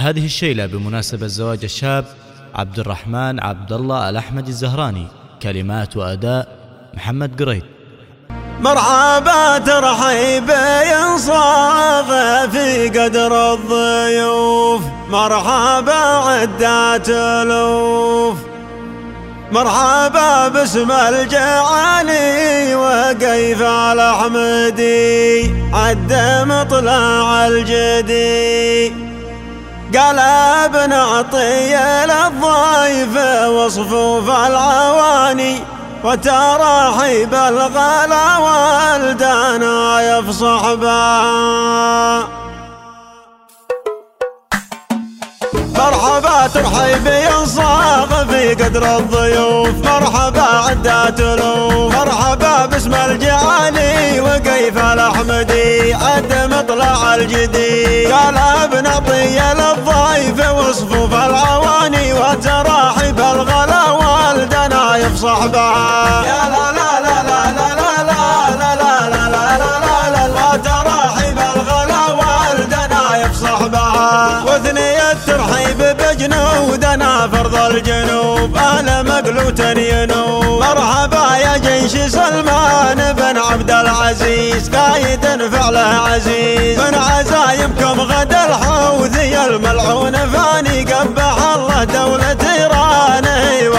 هذه الشيلة بمناسبة زواج الشاب عبد الرحمن عبد الله الأحمد الزهراني، كلمات وأداء محمد قريد. مرحبا ترحيب ينصاغ في قدر الضيوف، مرحبا عدات ألوف، مرحبا باسم الجعاني وقيف الأحمدي عد مطلع الجدي. قال ابن عطية للضيف وصفوف العواني، وتراحيب الغلا والدانا يفصح بها. مرحبا ترحيب ينصاغ في قدر الضيوف، مرحبا عدات ألوف، مرحبا باسم الجعاني وقيف الأحمدي عد مطلع الجدي. قال ابن عطية للضيف وصفوف العواني، وتراحيب الغلا والدنا يفصح بها. يا لا لا لا لا لا لا لا لا لا لا لا لا لا، وتراحيب الغلا والدنا يفصح بها. وثنية ترحيب بجنودنا فرض الجنوب أهل مقلوت ينوب. مرحبا يا جيش سلمان بن عبد العزيز قايد فعله عزيز، من عزايمكم غدا الحوثي الملعون فاني قبح الله دولة إيران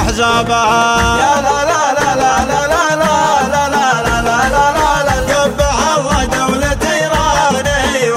وحزابها. يا لا لا لا لا لا لا لا لا لا لا لا لا، قبح الله دولة إيران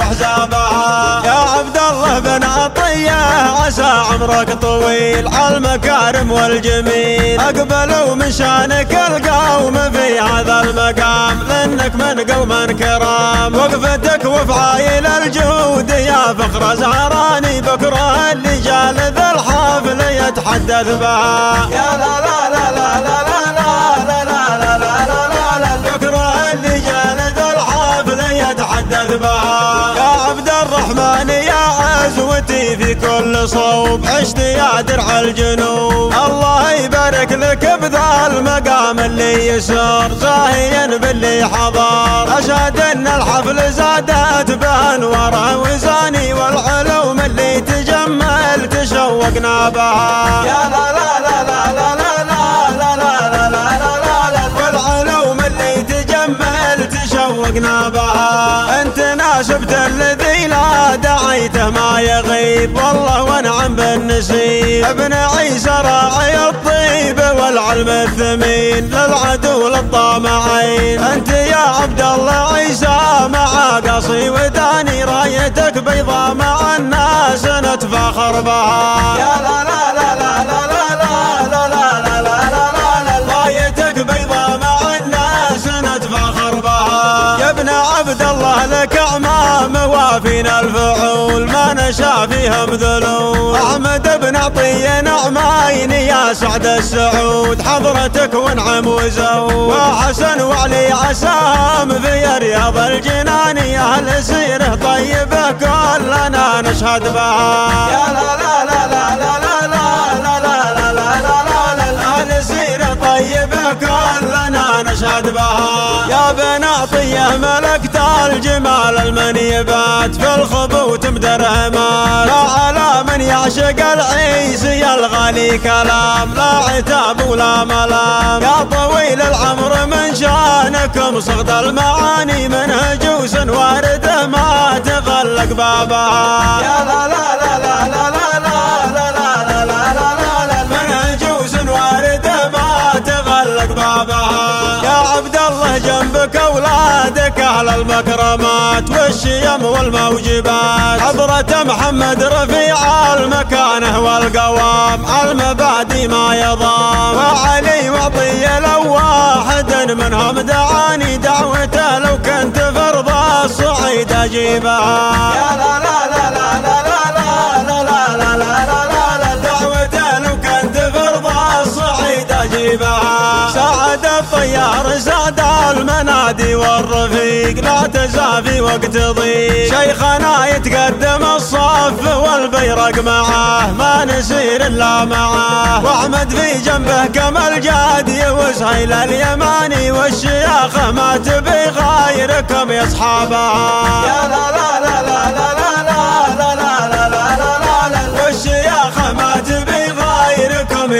وحزابها. يا عبد الله بن عطية عسى عمرك طويل على المكارم والجميل، أقبلوا من شانك القوم في هذا المقام، لأنك من قوم كرام. وقفتك وفعايل الجود يا فخر زهراني، بكره اللي جال ذا الحفل يتحدث بها. يا لا لا لا لا لا لا لا لا لا لا لا، بكره اللي جال ذا الحفل يتحدث بها. يا عبد الرحمن يا عزوتي في كل صوب، عشت يا درع الجنوب، الله يبارك لك بذا المقام اللي يسر زاهيا باللي حضر. أشهد ان الحفل زادت بانوار وزاني، والعلوم اللي تجمل تشوقنا بها. يا لا لا لا لا لا لا لا لا لا لا لا، والعلوم اللي تجمل تشوقنا بها. انت ناسبت الذي لا دعيته ما يغيب، والله ونعم بالنسيب. ابن عيسى راعي الطيب والعلم الثمين، للعدو للطامعين. انت يا عبد الله عيسى مع قصي وداني، رايتك بيضاء مع الناس نتفاخر بها. يا لا لا لا لا لا لا لا لا لا لا لا، رايتك بيضاء مع الناس نتفاخر بها. يا ابن عبد الله لك اعمام وافينا الفعول، ما نشا فيهم ذلول. احمد بن عطية نعمين يا سعد السعود، حضرتك ونعم وزود. وحسن وعلي عسام في رياض الجنان، اهل سيره طيبه كلنا نشهد بها. يا لا لا لا لا لا لا لا لا لا لا لا، اهل سيره طيبه كلنا نشهد بها. يا بن عطية ملكت الجمال المنيبات، في الخبوت مدرهمات، لا على من يعشق العيسي الغالي كلام، لا عتاب ولا ملام. يا طويل العمر من شانكم صغد المعاني، منهجوس وارده ما تغلق بابها. يا لا لا لا لا لا لا لا لا لا لا لا، منهجوس وارده ما تغلق بابها. يا عبد الله جنبك اولادك اهل المكرمات والشيم والموجبات، حضرة محمد رفيع المكانه والقوام، المبادئ ما يضام. وعلي وعطية لو واحد منهم دعاني، دعوته لو كنت فرض الصعيد اجيبها. يا لا لا لا لا لا لا لا لا لا لا لا، دعوته لو كنت فرض الصعيد اجيبها. سعد الطيار سعد المنادي والرفيق، لا تزافي وقت ضيق، شيخنا يتقدم الصف والبيرق معاه، ما نسير الا معاه. واحمد في جنبه كما الجادي وسهيل اليماني، والشياخه ما تبي غيركم يا اصحابها. يا لا لا لا لا لا لا لا لا لا لا لا لا،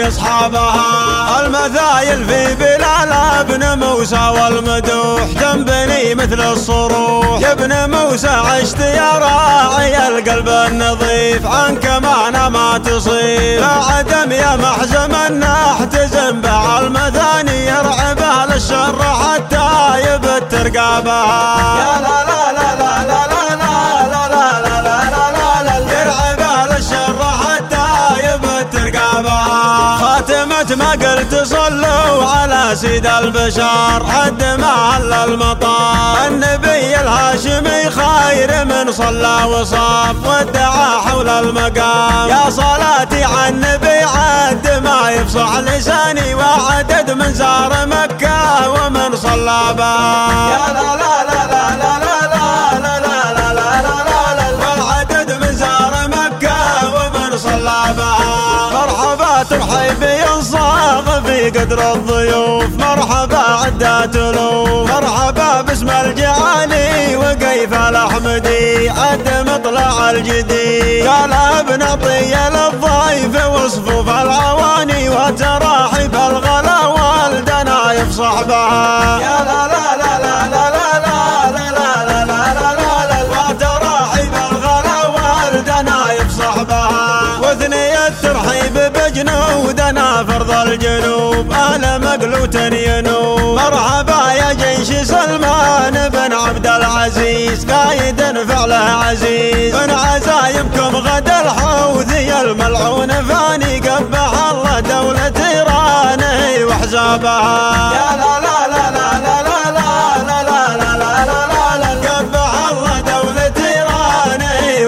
ويصحابها. المثايل في بلال ابن موسى والمدوح تنبني مثل الصروح. يا ابن موسى عشت يا راعي القلب النظيف، عنك معنا ما تصيب. لا عدم يا محزم النحتزم به المثاني، يرعبه للشر حتى يبت رقابها. يا لا لا لا لا لا لا لا لا لا لا لا، يرعبه للشر حتى يبت رقابها. خاتمة ما قلت صلوا على سيد البشر حد ما هل المطار. النبي الهاشمي خير من صلى وصاف وادعى حول المقام. يا صلاتي على النبي عد ما يفصح لساني، وعدد من زار مكة ومن صلى بها. يا لا لا لا لا لا لا لا لا لا لا لا، والعدد من زار مكة ومن صلى بها. مرحبا ترحيب ينصاغ في قدر الضيوف، مرحبا عدات الوف، مرحبا باسم الجعالي وقيف الأحمدي عد مطلع الجديد. قال ابن عطية للضيف وصفوف العواني، وتراحب الغلا والدنا يفصح بها. يا لا لا لا لا لا لا لا لا لا لا لا، وتراحب الغلا والدنا يفصح بها. وثني الترحيب بجنودنا فرض الجنوب أهل مقلوت ينوب. مرحبا يا جيش سلمان بن عبد العزيز قايد فعله عزيز، من عزايمكم غدا الحوثي الملعون فاني، قبح الله دولة إيران وحزابها. يا لا لا لا لا لا لا لا لا لا لا لا، قبح الله دولة إيران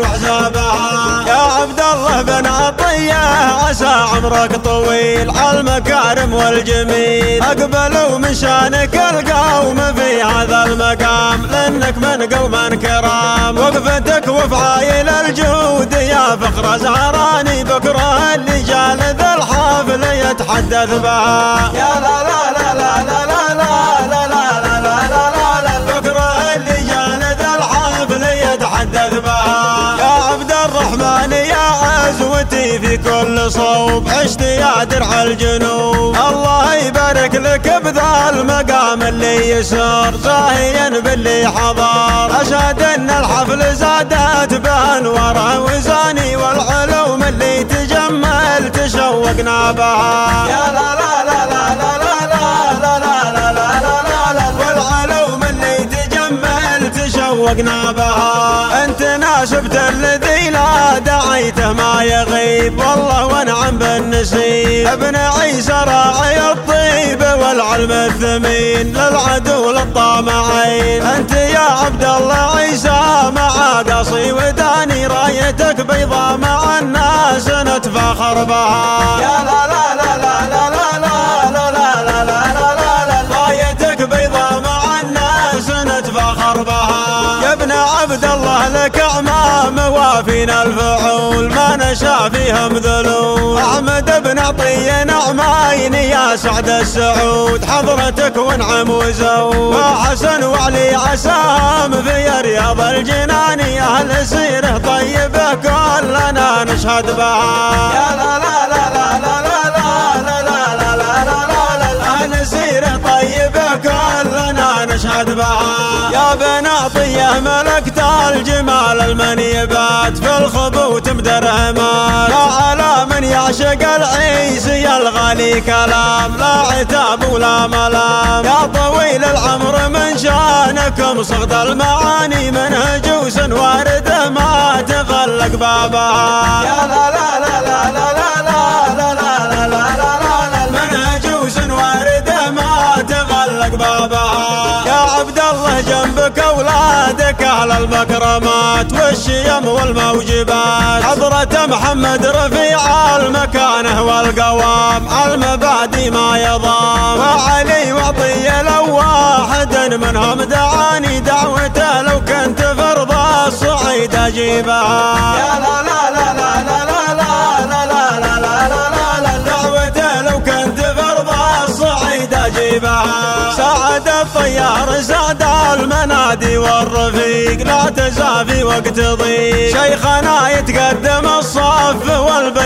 وحزابها. يا عبد الله بن عطية عسى عمرك طويل على المكارم والجميل، اقبلوا من شانك القوم في هذا المقام، لانك من قوم كرام. وقفتك وفعايل الجود يا فخر زهراني، بكره اللي جال ذا الحفل يتحدث بها. يا لا لا لا لا لا لا لا لا لا لا لا، بكره اللي جال ذا الحفل يتحدث بها. يا عبد الرحمن يا عزوتي في كل صوب، عشت يا درع الجنوب. الله يبارك لك بذا المقام اللي يسر زاهيا باللي حضر. أشهد ان الحفل زادت بانواره وزاني، والعلوم اللي تجمل تشوقنا بها. يا لا لا لا لا لا لا لا لا لا لا لا، والعلوم اللي تجمل تشوقنا بها. انت ناسبت الذي لا دعيته ما يغيب، والله ونعم بالنسيب. ابن عيسى راعي الطيب والعلم الثمين، للعدو للطامعين. انت يا عبد الله عيسى مع قصي وداني، رايتك بيضاء مع الناس نتفاخر بها. يا لا لا لا لا لا لا لا لا لا لا لا، رايتك بيضاء مع الناس نتفاخر بها. يا ابن عبد الله لك اعمام وافينا الفعول، ما نشا فيهم ذلول. احمد بن عطية نعمين يا سعد السعود، حضرتك ونعم وزود. وحسن وعلي عسام في رياض الجنان، اهل سيره طيبه كلنا نشهد بها. يا لا لا لا لا لا لا لا لا لا لا لا، اهل سيره طيبه كلنا نشهد بها. يا بن عطية ملكت الجمال المنيبات، في الخبوت مدرهمات. لا على من يعشق العيسي الغالي كلام، لا عتاب ولا ملام. يا طويل العمر من شانكم صغد المعاني، منهج وسن وارده ما تغلق بابها. يا لا لا لا لا لا لا لا لا لا لا، منهج وسن وارده ما تغلق بابها. يا عبد الله جنبك اولادك اهل المكرمات والشيم والموجبات، حضرة محمد رفيع المكانه والقوام، المبادئ ما يضام. وعلي وعطية لو واحد منهم دعاني، دعوته لو كنت فرض الصعيد اجيبها. يا لا لا لا لا لا لا لا لا لا لا لا، دعوته لو كنت فرض الصعيد اجيبها. سعد الطيار سعد المنادي والرفيق، لا تزافي وقت ضيق. شيخنا يتقدم الصف والبيض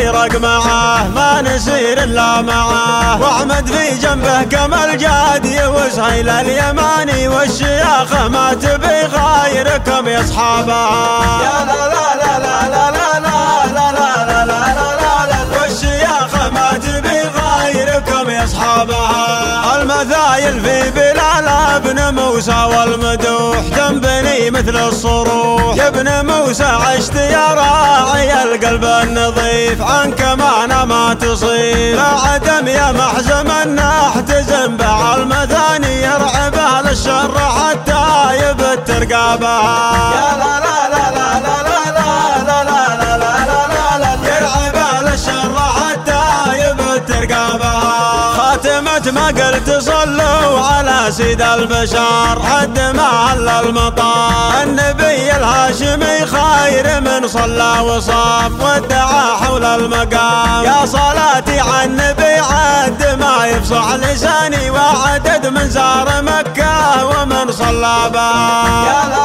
يفرق معاه ما نسير الا معاه، واحمد في جنبه كما الجادي وسهيل اليماني والشياخه ما تبي غيركم يا اصحابها. يا لا لا لا لا لا لا لا لا لا لا لا، والشياخه ما تبي غيركم يا اصحابها. المثايل في بلال ابن موسى والمدوح تنبني مثل الصروح، يا ابن موسى عشت يا راعي القلب النظيف، عنك معنا ما تصيب لا عدم يا محزم النحتزم به المثاني يرعبه للشر حتى يبت رقابها. يا لا لا لا لا لا لا لا لا لا لا لا، يرعبه للشر حتى يبت رقابها. خاتمة ما قلت صلوا على سيد البشر حد ما هل المطار، النبي الهاشمي خير من صلى وصاف وادعى حول المقام، يا صلاتي على النبي عد ما يفصح لساني وعدد من زار مكة ومن صلى بها.